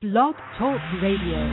Blog Talk Radio.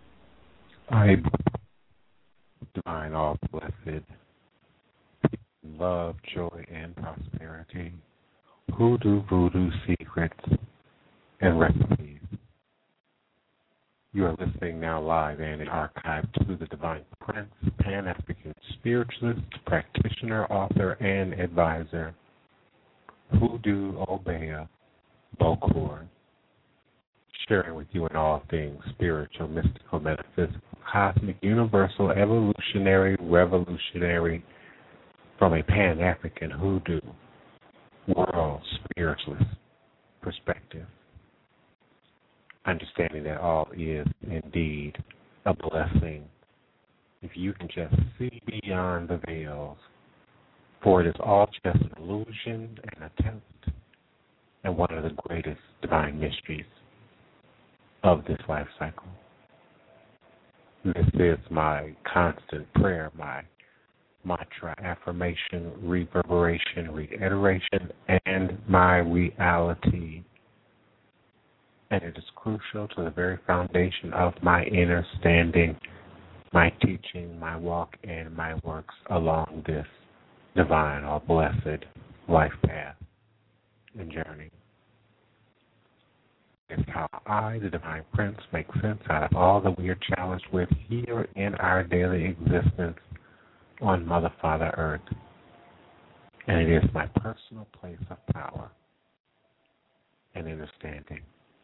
I divine, all blessed, love, joy, and prosperity, hoodoo, voodoo, secrets, and recipes. You are listening now live and in archive to the Divine Prince, Pan-African spiritualist, practitioner, author, and advisor, Hoodoo Obeah Bokor, sharing with you in all things spiritual, mystical, metaphysical, cosmic, universal, evolutionary, revolutionary, from a Pan-African hoodoo world spiritualist perspective. Understanding that all is indeed a blessing if you can just see beyond the veils, for it is all just an illusion and attempt, and one of the greatest divine mysteries of this life cycle. This is my constant prayer, my mantra, affirmation, reverberation, reiteration, and my reality. And it is crucial to the very foundation of my inner standing, my teaching, my walk, and my works along this divine or blessed life path and journey. It's how I, the Divine Prince, make sense out of all that we are challenged with here in our daily existence on Mother, Father, Earth. And it is my personal place of power and understanding.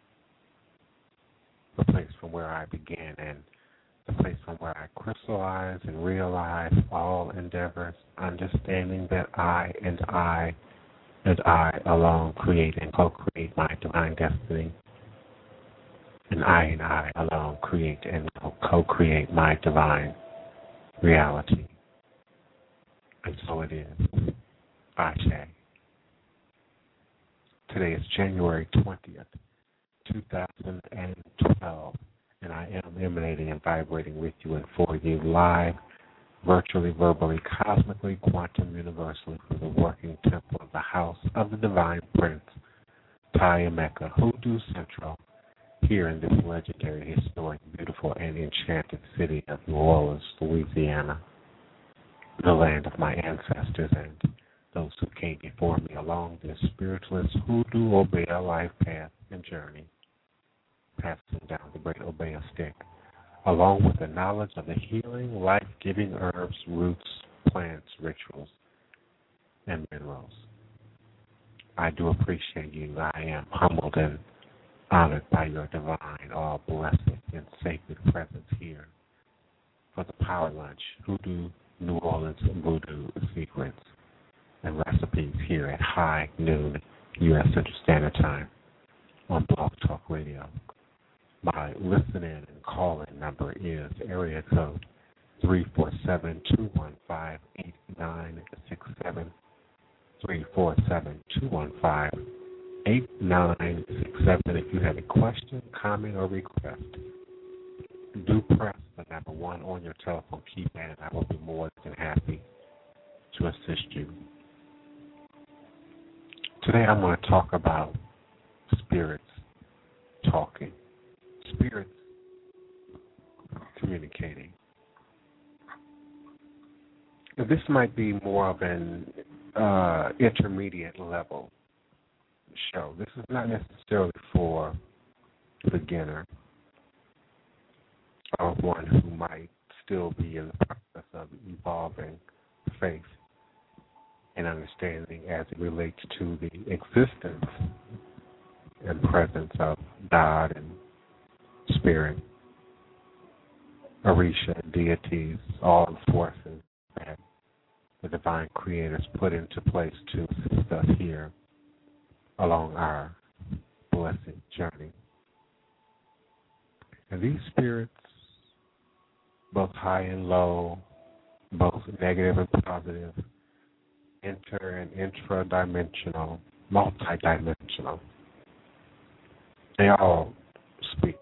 The place from where I began and the place from where I crystallize and realize all endeavors, understanding that I alone create and co-create my divine destiny. And I alone create and co-create my divine reality. And so it is. Ashe. Today is January 20th. 2012, and I am emanating and vibrating with you and for you live, virtually, verbally, cosmically, quantum, universally, from the working temple of the House of the Divine Prince, Tayameka, Hoodoo Central, here in this legendary, historic, beautiful, and enchanted city of New Orleans, Louisiana, the land of my ancestors and those who came before me along this spiritualist Hoodoo Obeah life path and journey, passing down the great Obeah stick, along with the knowledge of the healing, life-giving herbs, roots, plants, rituals, and minerals. I do appreciate you. I am humbled and honored by your divine, all-blessed, and sacred presence here for the Power Lunch, Hoodoo, New Orleans, Voodoo Secrets, and recipes here at high noon U.S. Central Standard Time on Blog Talk Radio. My listen-in and call-in number is area code 347-215-8967, 347-215-8967. If you have a question, comment, or request, do press the number 1 on your telephone keypad, and I will be more than happy to assist you. Today I'm going to talk about spirits talking, spirits communicating. Now, this might be more of an intermediate level show. This is not necessarily for the beginner or one who might still be in the process of evolving faith and understanding as it relates to the existence and presence of God and Spirit, Orisha, deities, all the forces that the divine creators put into place to assist us here along our blessed journey. And these spirits, both high and low, both negative and positive, inter and intra-dimensional, multi-dimensional, they all speak.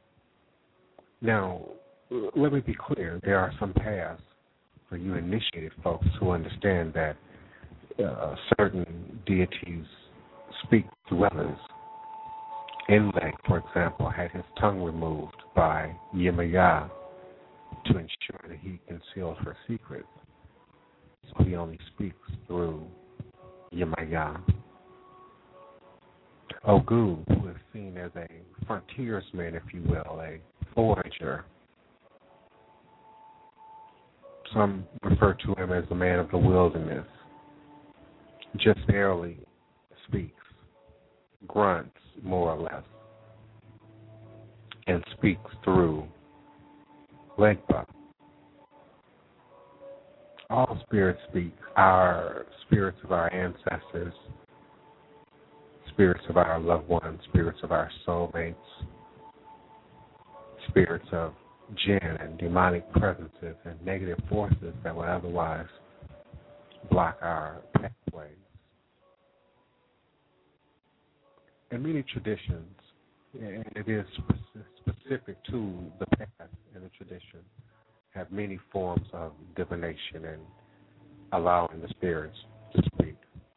Now, let me be clear. There are some paths for you initiated folks who understand that certain deities speak to others. Enlil, for example, had his tongue removed by Yemaya to ensure that he concealed her secrets. So he only speaks through Yemaya. Ogu, who is seen as a frontiersman, if you will, a forager. Some refer to him as the man of the wilderness. Just barely speaks, grunts more or less, and speaks through Legba. All spirits speak. Our spirits of our ancestors, spirits of our loved ones, spirits of our soulmates, spirits of jinn and demonic presences and negative forces that would otherwise block our pathways. In many traditions, and it is specific to the path and the tradition, have many forms of divination and allowing the spirits to speak.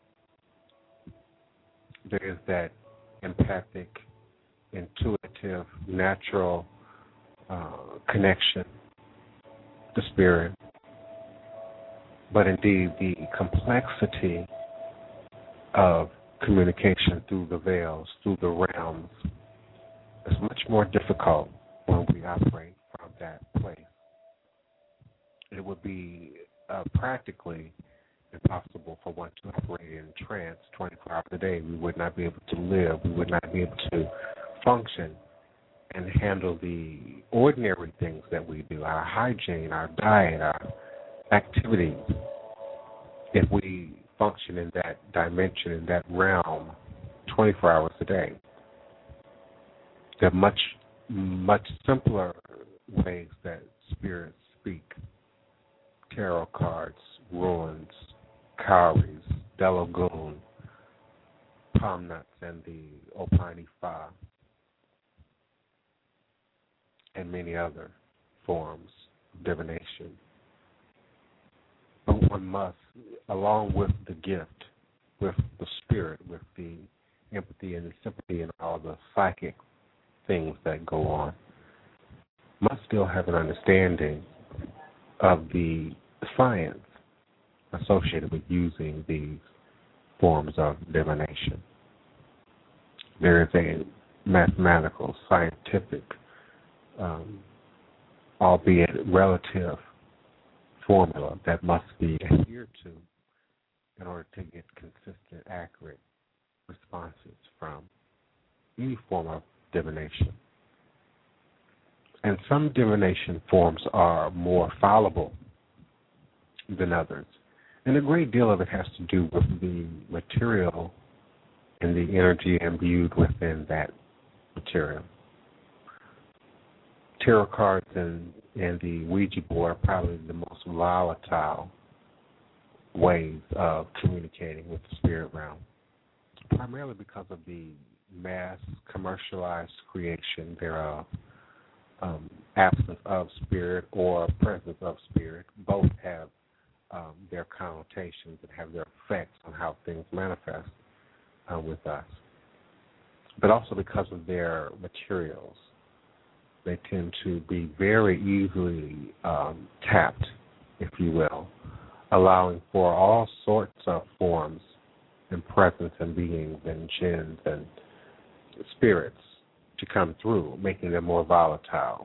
There is that empathic, intuitive, natural connection to spirit. But indeed, the complexity of communication through the veils, through the realms, is much more difficult when we operate from that place. It would be practically impossible for one to operate in trance 24 hours a day. We would not be able to live. We would not be able to function and handle the ordinary things that we do, our hygiene, our diet, our activities, if we function in that dimension, in that realm, 24 hours a day. There are much, much simpler ways that spirits speak. Tarot cards, runes, cowries, Delagoon, palm nuts, and the Opani Fa, and many other forms of divination. But one must, along with the gift, with the spirit, with the empathy and the sympathy and all the psychic things that go on, must still have an understanding of the science associated with using these forms of divination. There is a mathematical, scientific, albeit relative, formula that must be adhered to in order to get consistent, accurate responses from any form of divination. And some divination forms are more fallible than others. And a great deal of it has to do with the material and the energy imbued within that material. Tarot cards and the Ouija board are probably the most volatile ways of communicating with the spirit realm, primarily because of the mass commercialized creation thereof, absence of spirit or presence of spirit. Both have their connotations and have their effects on how things manifest with us. But also because of their materials, they tend to be very easily tapped, if you will, allowing for all sorts of forms and presence and beings and jinns and spirits to come through, making them more volatile.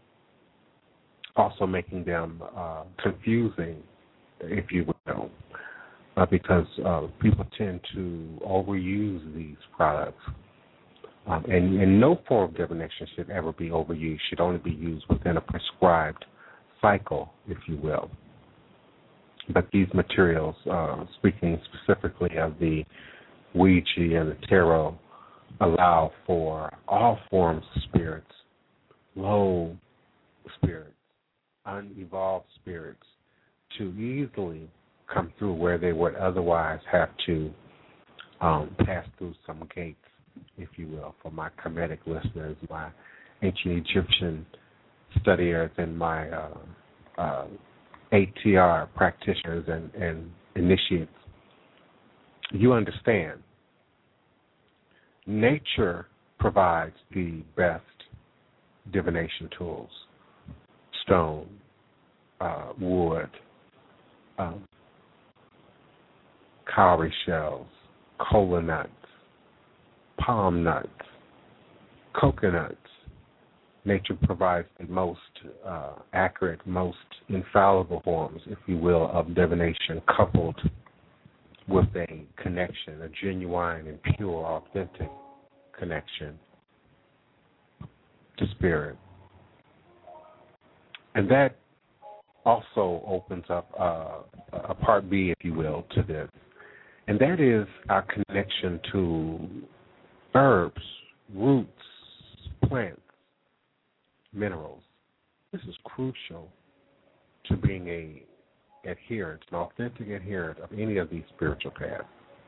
Also making them confusing, if you will, because people tend to overuse these products. And no form of divination should ever be overused, should only be used within a prescribed cycle, if you will. But these materials, speaking specifically of the Ouija and the tarot, allow for all forms of spirits, low spirits, unevolved spirits, to easily come through where they would otherwise have to pass through some gates, if you will, for my Kemetic listeners, my ancient Egyptian studiers, and my ATR practitioners and initiates. You understand, nature provides the best divination tools: stone, wood, cowrie shells, cola nuts, palm nuts, coconuts. Nature provides the most accurate, most infallible forms, if you will, of divination, coupled with a connection, a genuine and pure, authentic connection to spirit. And that also opens up a part B, if you will, to this. And that is our connection to herbs, roots, plants, minerals. This is crucial to being an adherent, an authentic adherent of any of these spiritual paths.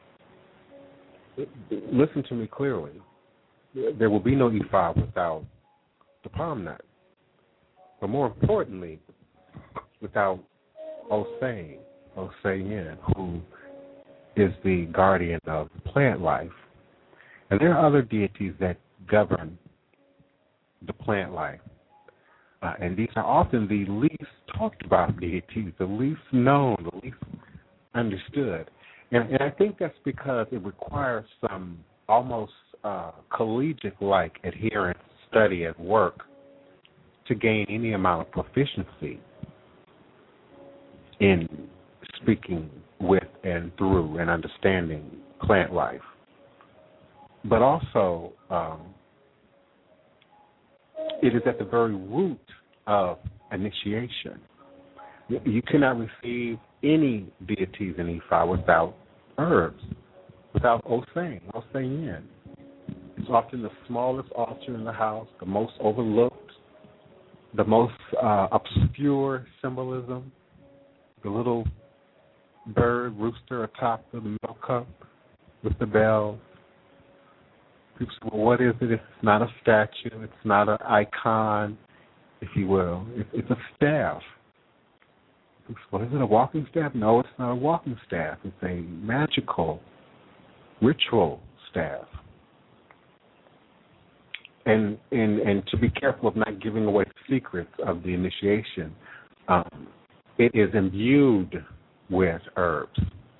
Listen to me clearly. There will be no Ifa without the palm nut. But more importantly, without Osei, Oseyin, who is the guardian of plant life. And there are other deities that govern the plant life. And these are often the least talked about deities, the least known, the least understood. And I think that's because it requires some almost collegiate-like adherence, study, and work to gain any amount of proficiency in speaking with and through and understanding plant life. But also, it is at the very root of initiation. You cannot receive any deities in Ifa without herbs, without Oseyin. It's often the smallest altar in the house, the most overlooked, the most obscure symbolism, the little bird, rooster atop the milk cup with the bells. People say, well, what is it? It's not a statue. It's not an icon, if you will. It's a staff. People say, well, is it a walking staff? No, it's not a walking staff. It's a magical, ritual staff. And to be careful of not giving away the secrets of the initiation, it is imbued with herbs.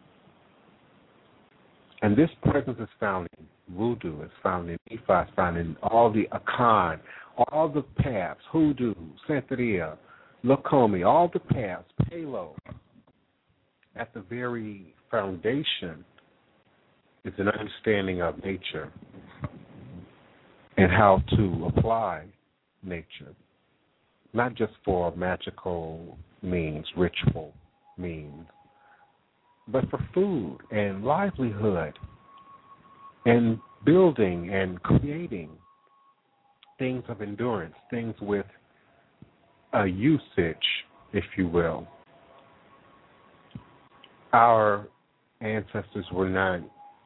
And this presence is found in voodoo, it's found in Ifa, it's found in all the Akan, all the paths, hoodoo, Santeria, Lokomi, all the paths, Palo. At the very foundation is an understanding of nature and how to apply nature, not just for magical means, ritual means, but for food and livelihood and building and creating things of endurance, things with a usage, if you will. Our ancestors were not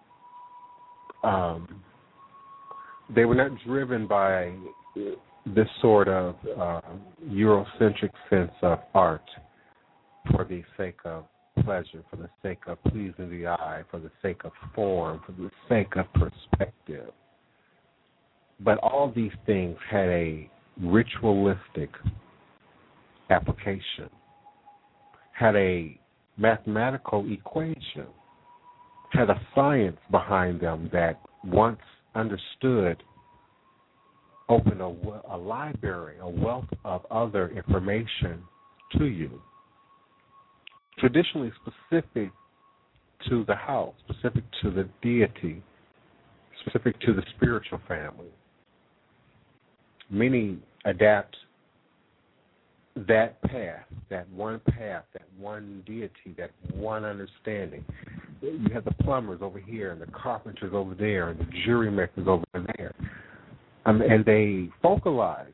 they were not driven by this sort of Eurocentric sense of art for the sake of pleasure, for the sake of pleasing the eye, for the sake of form, for the sake of perspective. But all these things had a ritualistic application, had a mathematical equation, had a science behind them that, once understood, opened a library, a wealth of other information to you, traditionally specific to the house, specific to the deity, specific to the spiritual family. Many adapt that path, that one deity, that one understanding. You have the plumbers over here and the carpenters over there and the jewelry makers over there. And they focalize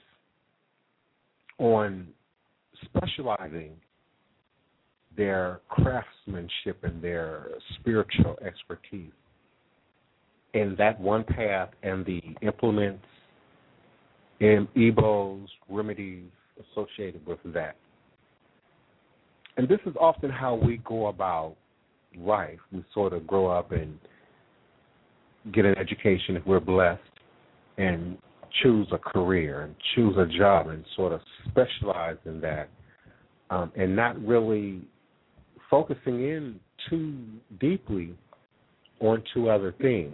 on specializing their craftsmanship and their spiritual expertise in that one path and the implements and ebos, remedies associated with that. And this is often how we go about life. We sort of grow up and get an education if we're blessed and choose a career and choose a job and sort of specialize in that and not really focusing in too deeply onto other things.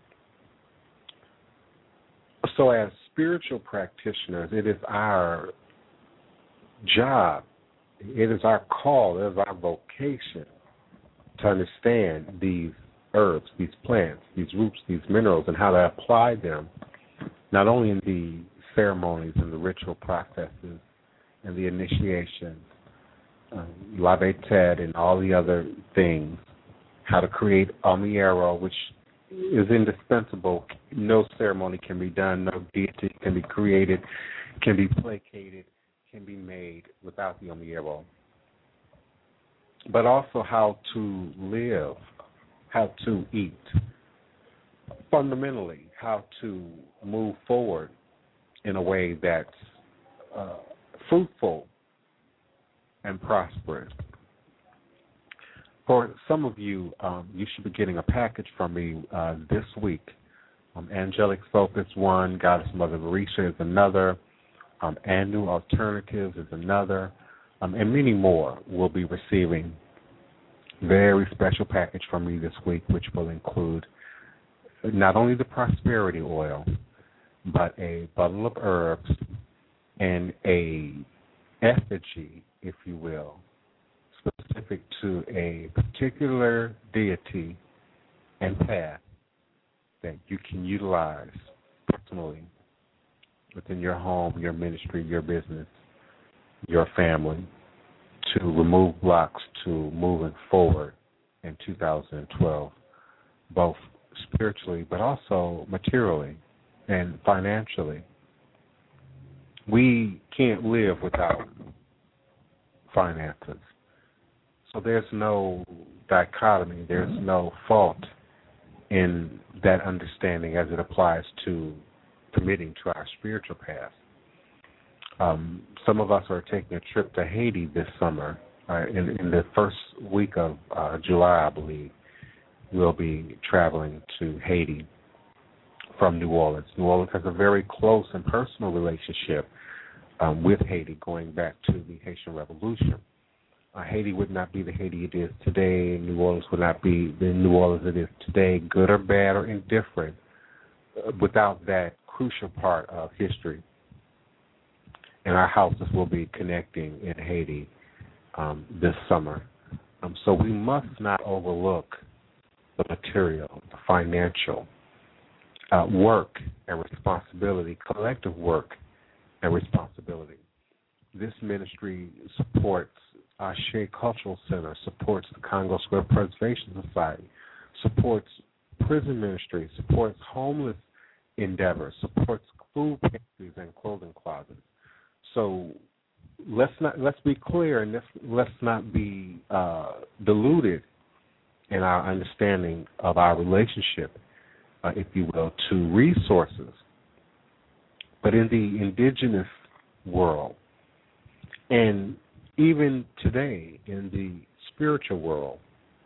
So as spiritual practitioners, it is our job, it is our call, it is our vocation to understand these herbs, these plants, these roots, these minerals, and how to apply them not only in the ceremonies and the ritual processes and the initiations, Lavetet and all the other things, how to create Amiero, which is indispensable. No ceremony can be done, no deity can be created, can be placated, can be made without the Amiero. But also how to live, how to eat. Fundamentally, how to move forward in a way that's fruitful and prosperous. For some of you, you should be getting a package from me this week. Angelic Focus one, Goddess Mother Marisha is another, Anu Alternatives is another, and many more will be receiving very special package from me this week, which will include not only the prosperity oil, but a bundle of herbs and a effigy, if you will, specific to a particular deity and path that you can utilize personally within your home, your ministry, your business, your family, to remove blocks to moving forward in 2012, both spiritually but also materially and financially. We can't live without finances. So there's no dichotomy, there's no fault in that understanding as it applies to committing to our spiritual path. Some of us are taking a trip to Haiti this summer. In the first week of July, I believe, we'll be traveling to Haiti from New Orleans. New Orleans has a very close and personal relationship with Haiti, going back to the Haitian Revolution. Haiti would not be the Haiti it is today. New Orleans would not be the New Orleans it is today, good or bad or indifferent, without that crucial part of history. And our houses will be connecting in Haiti this summer. So we must not overlook the material, the financial work and responsibility, collective work and responsibility. This ministry supports our Shea Cultural Center, supports the Congo Square Preservation Society, supports prison ministry, supports homeless endeavors, supports food pantries and clothing closets. So let's be clear, and let's not be deluded in our understanding of our relationship, if you will, to resources. But in the indigenous world, and even today in the spiritual world,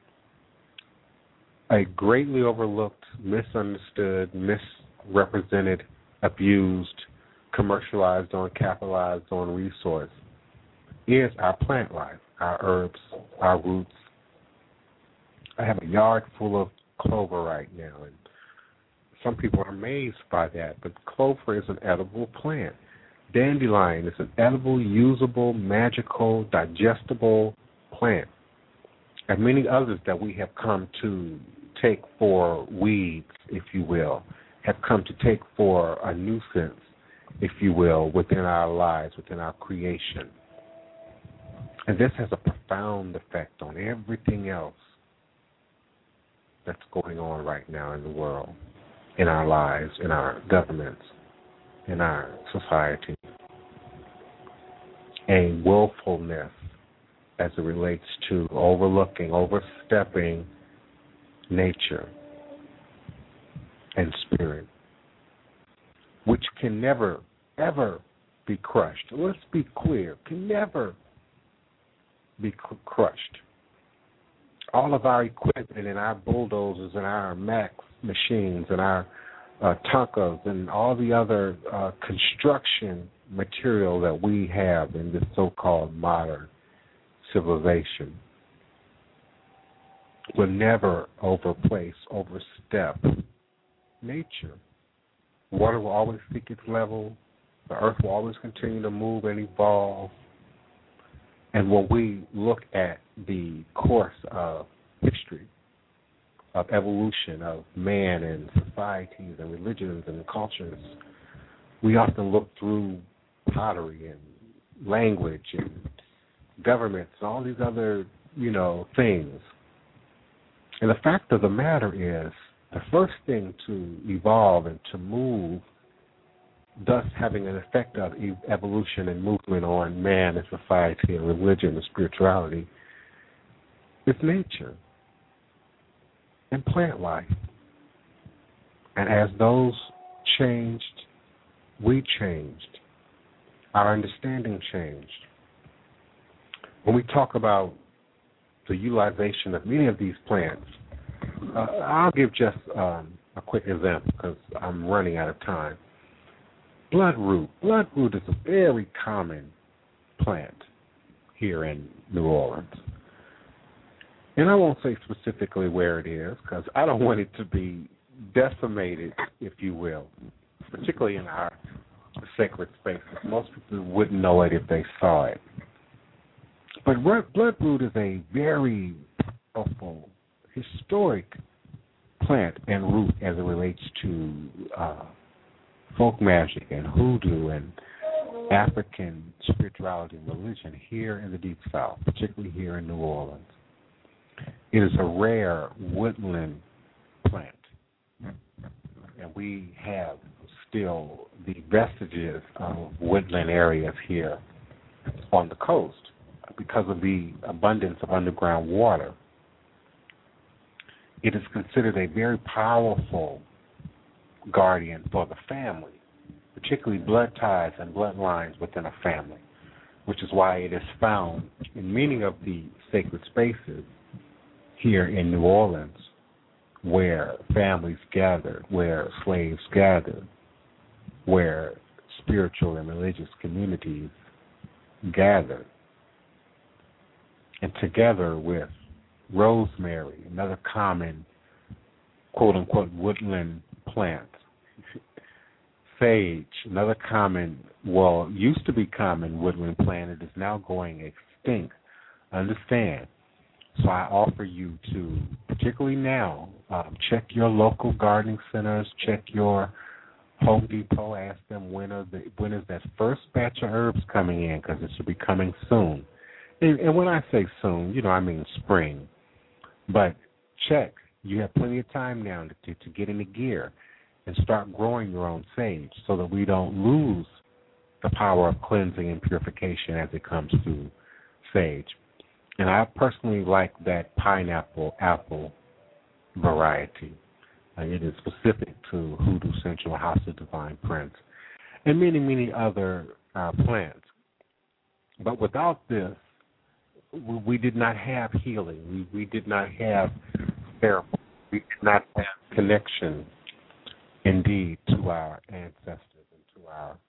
a greatly overlooked, misunderstood, misrepresented, abused, commercialized on, capitalized on resource is our plant life, our herbs, our roots. I have a yard full of clover right now, and some people are amazed by that, but clover is an edible plant. Dandelion is an edible, usable, magical, digestible plant. And many others that we have come to take for weeds, if you will, have come to take for a nuisance, if you will, within our lives, within our creation. And this has a profound effect on everything else that's going on right now in the world, in our lives, in our governments, in our society. A willfulness as it relates to overlooking, overstepping nature and spirit, which can never, ever be crushed. Let's be clear, can never be crushed. All of our equipment and our bulldozers and our Max machines and our Tonkas and all the other construction material that we have in this so-called modern civilization will never overstep nature. Water will always seek its level. The earth will always continue to move and evolve. And when we look at the course of history, of evolution, of man and societies and religions and cultures, we often look through pottery and language and governments and all these other, things. And the fact of the matter is, the first thing to evolve and to move, thus having an effect of evolution and movement on man and society and religion and spirituality, is nature and plant life. And as those changed, we changed. Our understanding changed. When we talk about the utilization of many of these plants, I'll give just a quick example because I'm running out of time. Bloodroot. Bloodroot is a very common plant here in New Orleans. And I won't say specifically where it is because I don't want it to be decimated, if you will, particularly in our sacred spaces. Most people wouldn't know it if they saw it. But bloodroot is a very powerful, historic plant and root as it relates to folk magic and hoodoo and African spirituality and religion here in the Deep South, particularly here in New Orleans. It is a rare woodland plant, and we have still the vestiges of woodland areas here on the coast because of the abundance of underground water. It is considered a very powerful guardian for the family, particularly blood ties and bloodlines within a family, which is why it is found in many of the sacred spaces here in New Orleans where families gathered, where slaves gathered, where spiritual and religious communities gathered. And together with rosemary, another common, quote-unquote, woodland plant, sage, another common, used to be common woodland plant. It is now going extinct. Understand. So I offer you to, particularly now, check your local gardening centers, check your Home Depot, ask them when is that first batch of herbs coming in, because it should be coming soon. And when I say soon, I mean spring. But check. You have plenty of time now to get into gear and start growing your own sage so that we don't lose the power of cleansing and purification as it comes to sage. And I personally like that pineapple apple variety. It is specific to Hoodoo Central House of Divine Prince and many, many other plants. But without this, we did not have healing. We did not have therapy. We did not have connection, indeed, to our ancestors and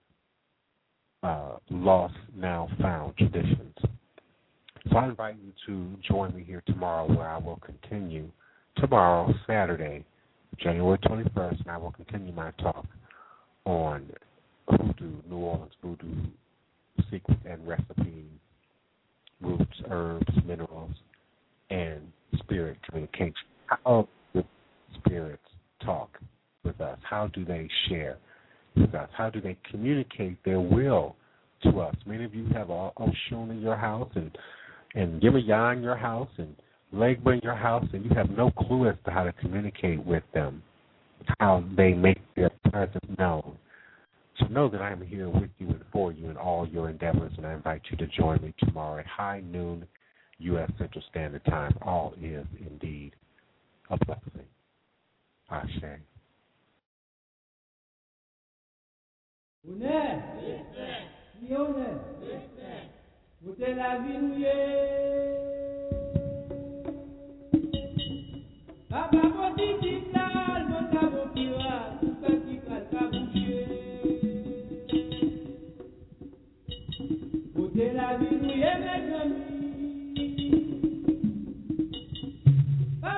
to our lost, now found traditions. So I invite you to join me here tomorrow where I will continue, tomorrow, Saturday, January 21st, and I will continue my talk on Hoodoo, New Orleans Voodoo secrets and recipes, roots, herbs, minerals, and spirit communication. How do spirits talk with us? How do they share with us? How do they communicate their will to us? Many of you have Oshun in your house and Yemaya in your house and Legba in your house, and you have no clue as to how to communicate with them, how they make their presence known. So know that I am here with you and for you in all your endeavors, and I invite you to join me tomorrow at high noon U.S. Central Standard Time. All is indeed a blessing. Ashe. La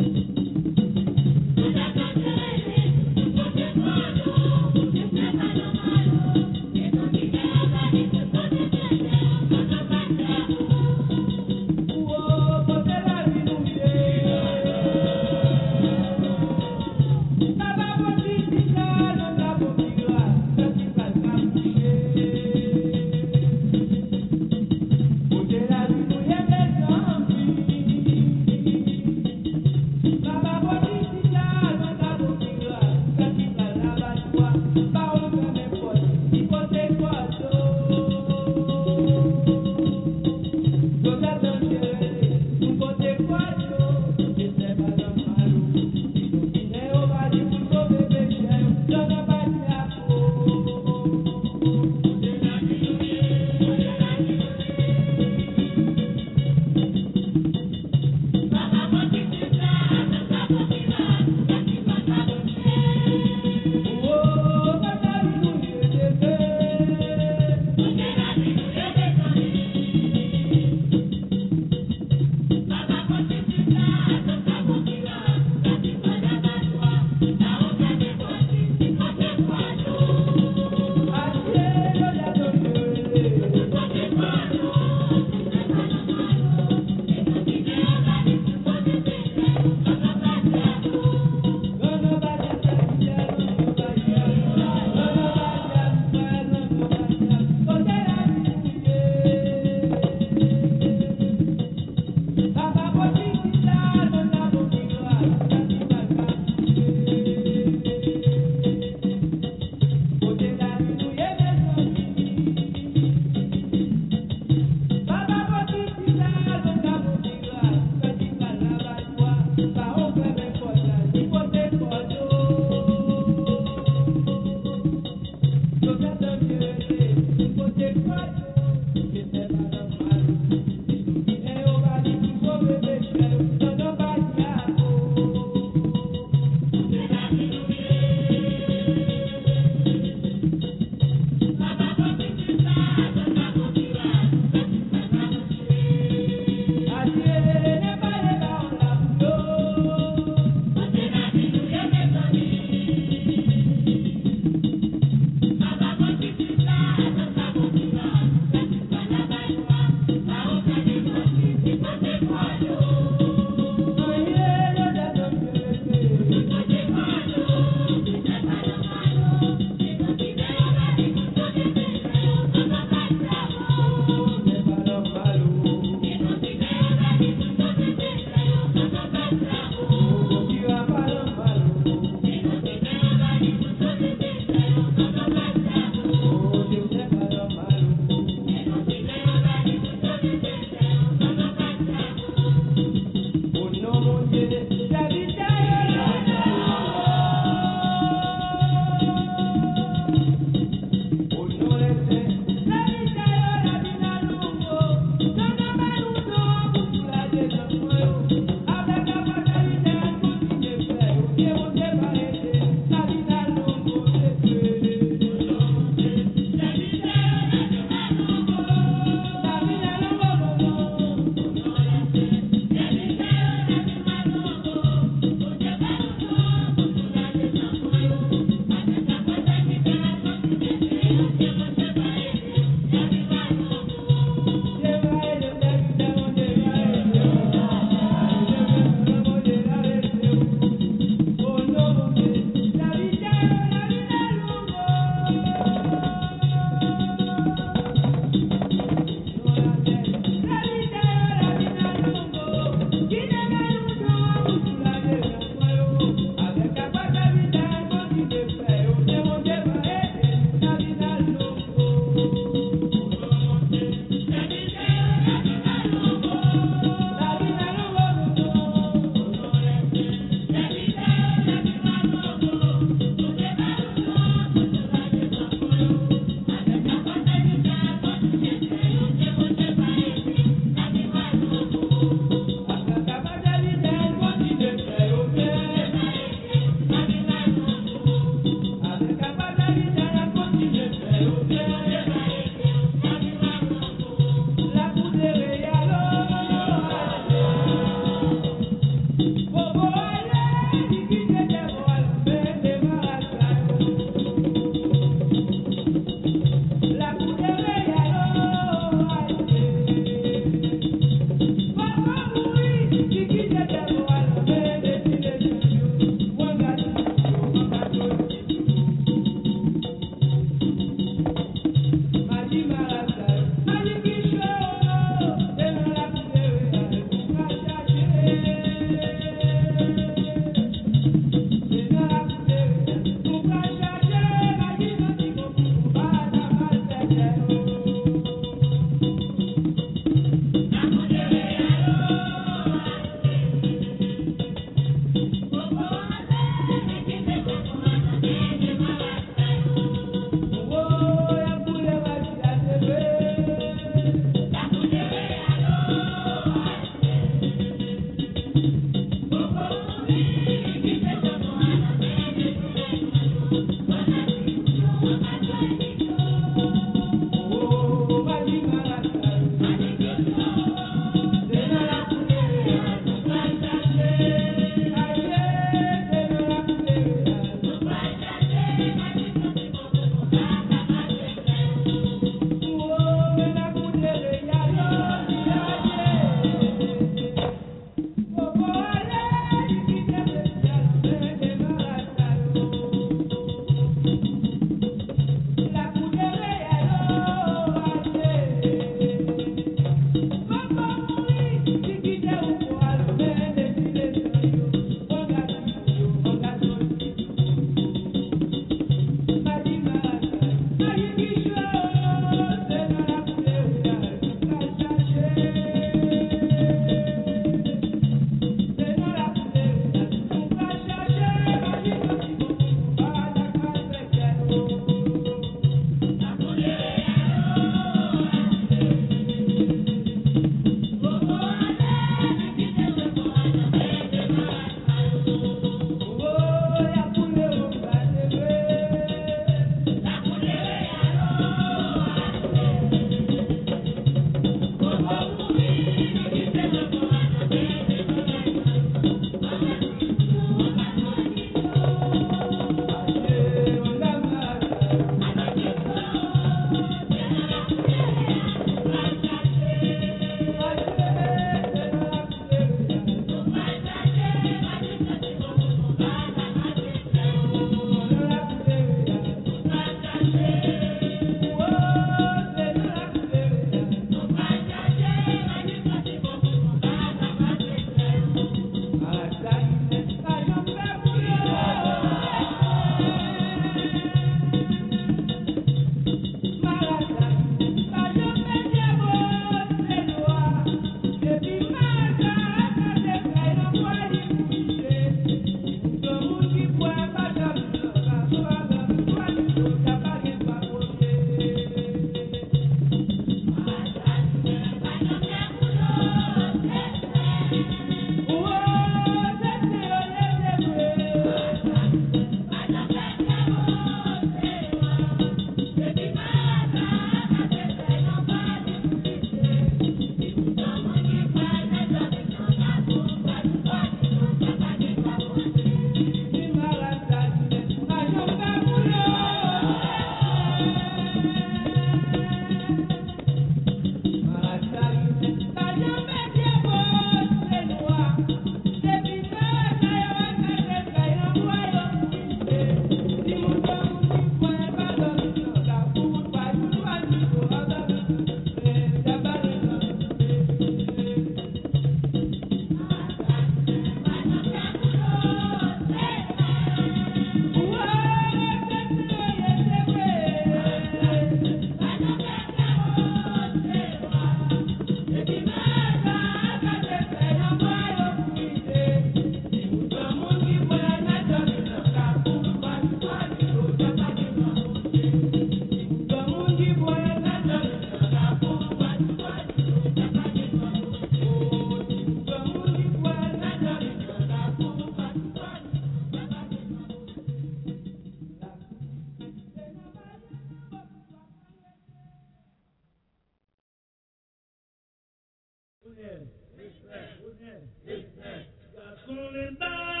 God's only die.